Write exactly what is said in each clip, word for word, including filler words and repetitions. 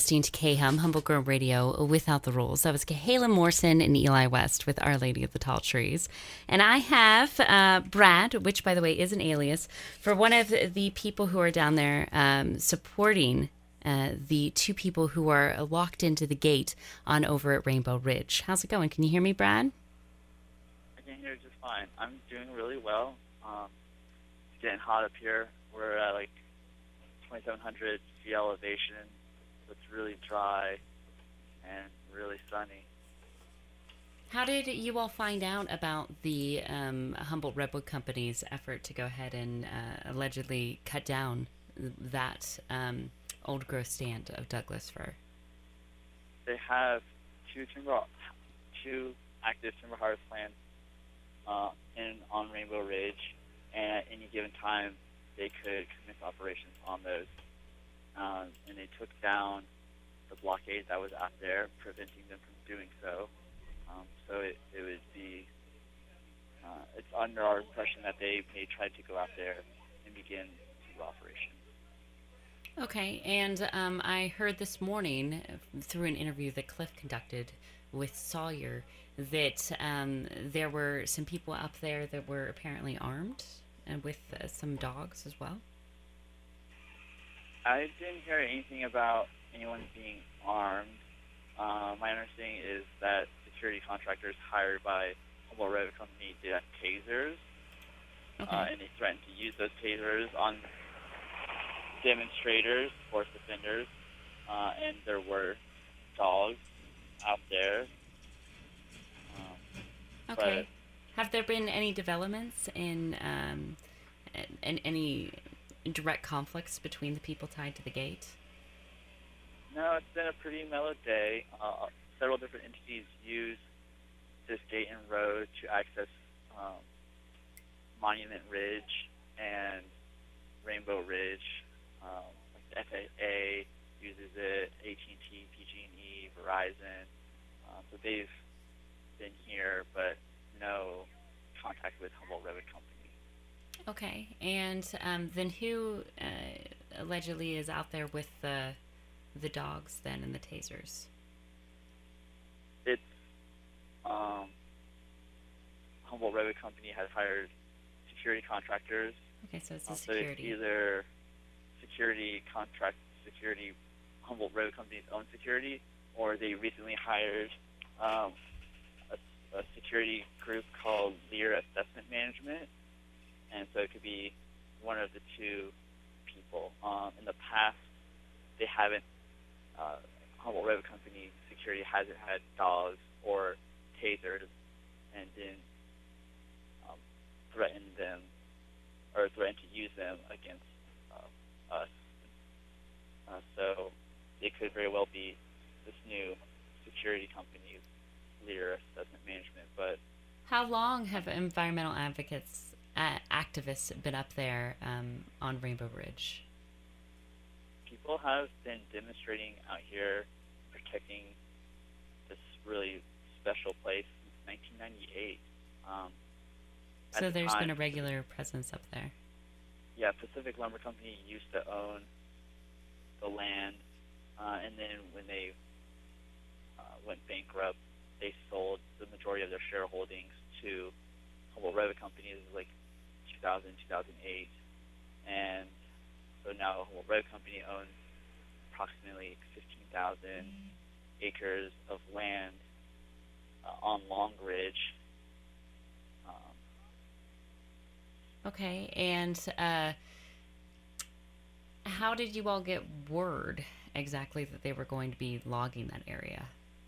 Listening to K H U M, Humble Grove Radio, Without the Rules. That was Kayla Morrison and Eli West with Our Lady of the Tall Trees. And I have uh, Brad, which, by the way, is an alias, for one of the people who are down there um, supporting uh, the two people who are locked into the gate on over at Rainbow Ridge. How's it going? Can you hear me, Brad? I can hear just fine. I'm doing really well. Um, it's getting hot up here. We're at like twenty-seven hundred feet elevation. It's really dry and really sunny. How did you all find out about the um, Humboldt Redwood Company's effort to go ahead and uh, allegedly cut down that um, old growth stand of Douglas fir? They have two timber, two active timber harvest plants uh, in on Rainbow Ridge, and at any given time, they could commence operations on those. Um, and they took down the blockade that was out there, preventing them from doing so. Um, so it, it would be, uh, it's under our impression that they may try to go out there and begin timber operations. Okay, and um, I heard this morning through an interview that Cliff conducted with Sawyer that um, there were some people up there that were apparently armed and with uh, some dogs as well. I didn't hear anything about anyone being armed. Uh, my understanding is that security contractors hired by Humboldt Redwood Company did have tasers, Okay. uh, and they threatened to use those tasers on demonstrators, force defenders, uh, and there were dogs out there. Um, okay. Have there been any developments in um, in any direct conflicts between the people tied to the gate? No, it's been a pretty mellow day. Uh, several different entities use this gate and road to access um, Monument Ridge and Rainbow Ridge. Um, like the F A A uses it, A T and T, P G and E, Verizon. Um, so they've been here, but no contact with Humboldt Redwood Company. Okay, and um, then who uh, allegedly is out there with the the dogs then and the tasers? It's um, Humboldt Redwood Company has hired security contractors. Okay, so it's the Um, so it's security. either security contract, security, Humboldt Redwood Company's own security, or they recently hired um, a, a security group called Lear Assessment Management. And so it could be one of the two people. Um, in the past, they haven't, uh, Humboldt Redwood Company security hasn't had dogs or tasers and didn't um, threaten them or threaten to use them against uh, us. Uh, so it could very well be this new security company's Lear Assessment Management. But How long have environmental advocates Uh, activists been up there um, on Rainbow Ridge? people have been demonstrating out here, protecting this really special place since nineteen ninety-eight. Um, at So the there's time, been a regular presence up there. Yeah, Pacific Lumber Company used to own the land, uh, and then when they uh, went bankrupt, they sold the majority of their shareholdings to Humboldt Redwood Company. It was like two thousand, two thousand eight, and so now Humboldt Redwood Company owns approximately fifteen thousand acres of land uh, on Long Ridge. Um, Okay, and uh, how did you all get word exactly that they were going to be logging that area?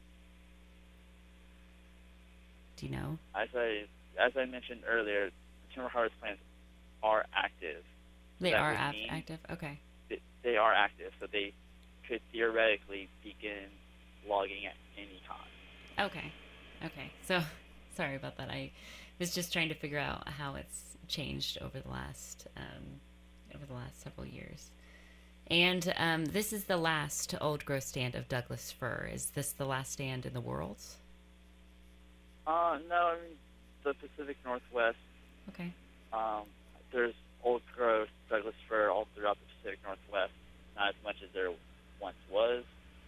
Do you know? as I as I mentioned earlier, the timber harvest plants are active. They That are would ap- mean active? Okay. that they are active, so they could theoretically begin logging at any time. Okay. Okay. So, sorry about that. I was just trying to figure out how it's changed over the last um, over the last several years. And um, this is the last old growth stand of Douglas fir. Is this the last stand in the world? Uh, no, I mean, the Pacific Northwest, Okay. um, there's old growth Douglas fir all throughout the Pacific Northwest, not as much as there once was,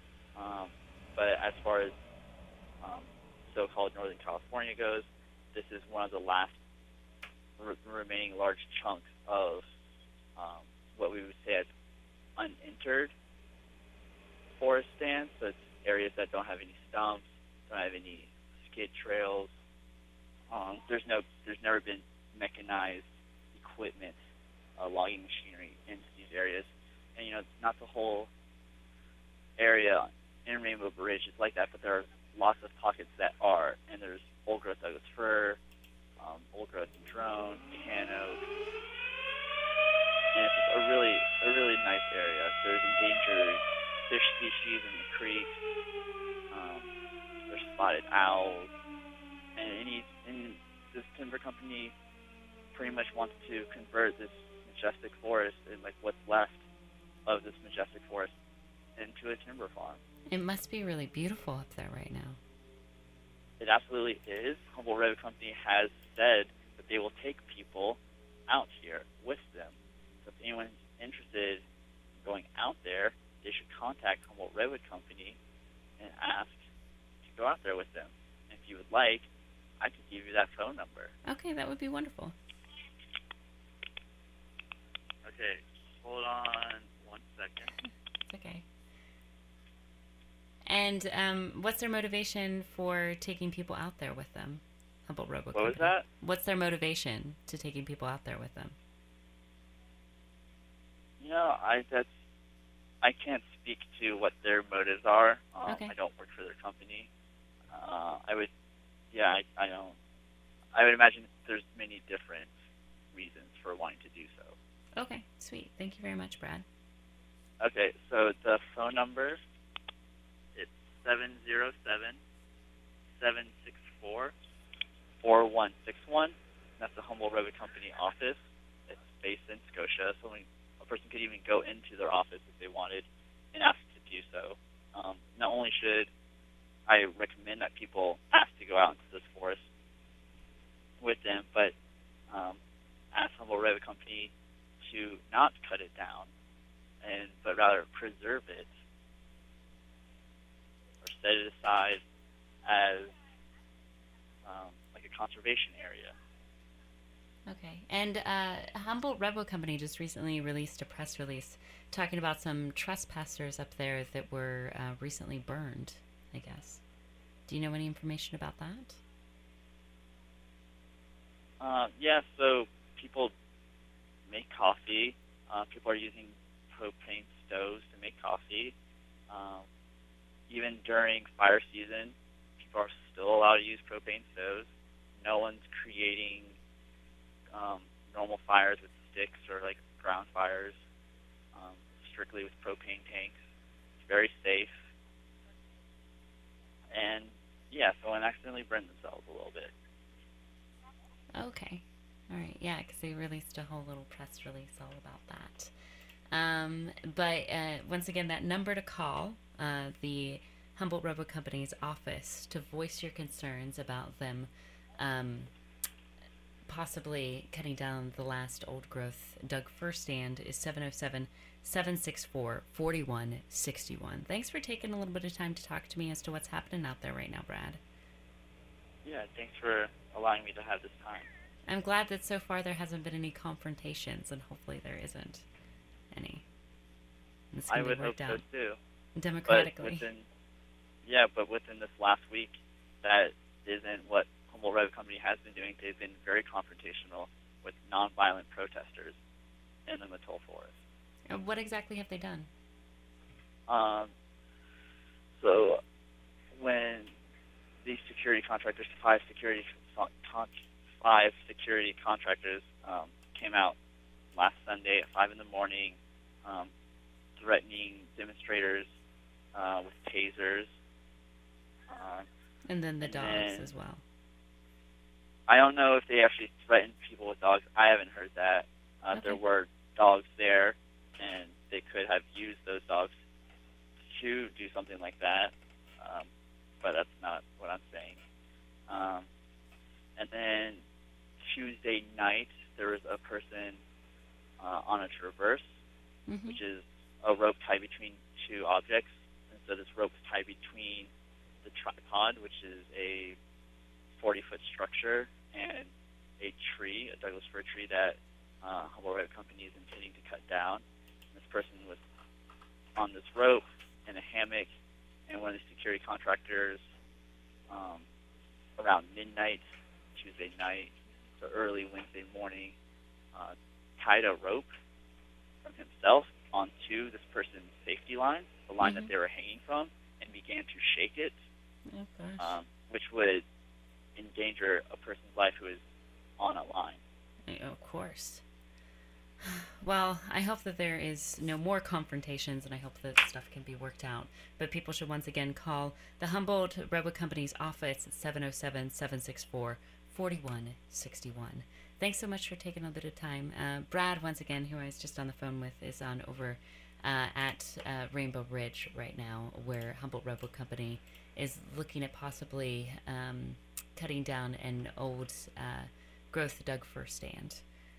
as far as um, so-called Northern California goes, this is one of the last re- remaining large chunks of um, what we would say as unentered forest stands. So it's areas that don't have any stumps, don't have any skid trails. Um, there's no, there's never been mechanized equipment, uh, logging machinery into these areas, and you know, not the whole area in Rainbow Bridge is like that, but there are lots of pockets that are, and there's old growth Douglas fir, um, old growth drone, tan oak, and it's just a really, a really nice area. There's endangered fish species in the creek. Um, there's spotted owls, and any, and this timber company pretty much wants to convert this majestic forest and like what's left of this majestic forest into a timber farm. It must be really beautiful up there right now. It absolutely is. Humboldt Redwood Company has said that they will take people out here with them. So if anyone's interested in going out there, they should contact Humboldt Redwood Company and ask to go out there with them. And if you would like, I could give you that phone number. Okay, that would be wonderful. Okay, hold on one second. It's okay. And um, what's their motivation for taking people out there with them? Humboldt Redwood What was Company. that? What's their motivation to taking people out there with them? You know, I that's I can't speak to what their motives are. Um, Okay. I don't work for their company. Uh, I would, yeah, I, I don't. I would imagine there's many different reasons for wanting to do so. Okay, sweet. Thank you very much, Brad. Okay, so the phone number, it's seven zero seven, seven six four, four one six one. That's the Humboldt Redwood Company office. It's based in Scotia, so when a person could even go into their office if they wanted and ask to do so. Um, not only should I recommend that people ask to go out into this forest with them, but um, ask Humboldt Redwood Company to not cut it down, and but rather preserve it or set it aside as um, like a conservation area. Okay. And uh, Humboldt Redwood Company just recently released a press release talking about some trespassers up there that were uh, recently burned, I guess. Do you know any information about that? Uh, yeah, so people make coffee. Uh, people are using propane stoves to make coffee. Um, even during fire season, people are still allowed to use propane stoves. No one's creating um, normal fires with sticks or like ground fires, um, strictly with propane tanks. It's very safe. And yeah, someone accidentally burned themselves a little bit. Okay. All right. Yeah, because they released a whole little press release all about that. Um, but uh, once again, that number to call, uh, the Humboldt Redwood Company's office, to voice your concerns about them um, possibly cutting down the last old growth Doug fir stand, is seven oh seven, seven six four, four one six one. Thanks for taking a little bit of time to talk to me as to what's happening out there right now, Brad. Yeah, thanks for allowing me to have this time. I'm glad that so far there hasn't been any confrontations, and hopefully there isn't any. And it's I gonna be would hope worked so out too. democratically. But within, yeah, but within this last week, that isn't what Humboldt Redwood Company has been doing. They've been very confrontational with nonviolent protesters in the Mattole Forest. Uh, What exactly have they done? Um, so when these security contractors, five security con- five security contractors um, came out last Sunday at five in the morning, um, threatening demonstrators uh, with tasers. Uh, And then the and dogs then- as well. I don't know if they actually threatened people with dogs. I haven't heard that. Uh, Okay. There were dogs there, and they could have used those dogs to do something like that, um, but that's not what I'm saying. Um, and then Tuesday night, there was a person uh, on a traverse, Mm-hmm. which is a rope tied between two objects. And so this rope is tied between which is a forty-foot structure and a tree, a Douglas fir tree that uh, Humboldt Rope Company is intending to cut down. And this person was on this rope in a hammock, and one of the security contractors um, around midnight, Tuesday night, so early Wednesday morning, uh, tied a rope from himself onto this person's safety line, the line Mm-hmm. that they were hanging from, and began to shake it, Oh, gosh. um, which would endanger a person's life who is on a line. Of course. Well, I hope that there is no more confrontations, and I hope that stuff can be worked out. But people should once again call the Humboldt Redwood Company's office at seven oh seven, seven six four, four one six one. Thanks so much for taking a bit of time. Uh, Brad, once again, who I was just on the phone with, is on over uh, at uh, Rainbow Ridge right now, where Humboldt Redwood Company is looking at possibly um, cutting down an old uh, growth Doug fir stand.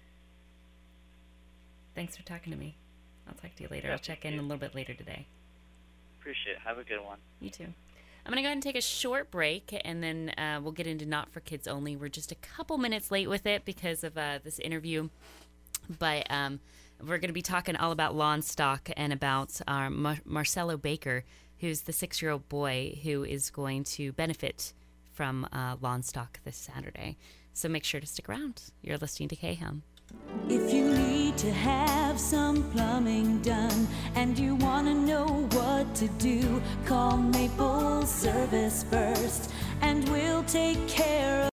Thanks for talking to me. I'll talk to you later. Yeah, I'll check thank in you. a little bit later today. Appreciate it. Have a good one. You too. I'm going to go ahead and take a short break, and then uh, we'll get into Not for Kids Only. We're just a couple minutes late with it because of uh, this interview, but um, we're going to be talking all about lawn stock and about our Mar- Marcelo Baker, who's the six-year-old boy who is going to benefit from uh, lawn stock this Saturday. So make sure to stick around. You're listening to K-Hum. If you need to have some plumbing done and you want to know what to do, call Maple Service first and we'll take care of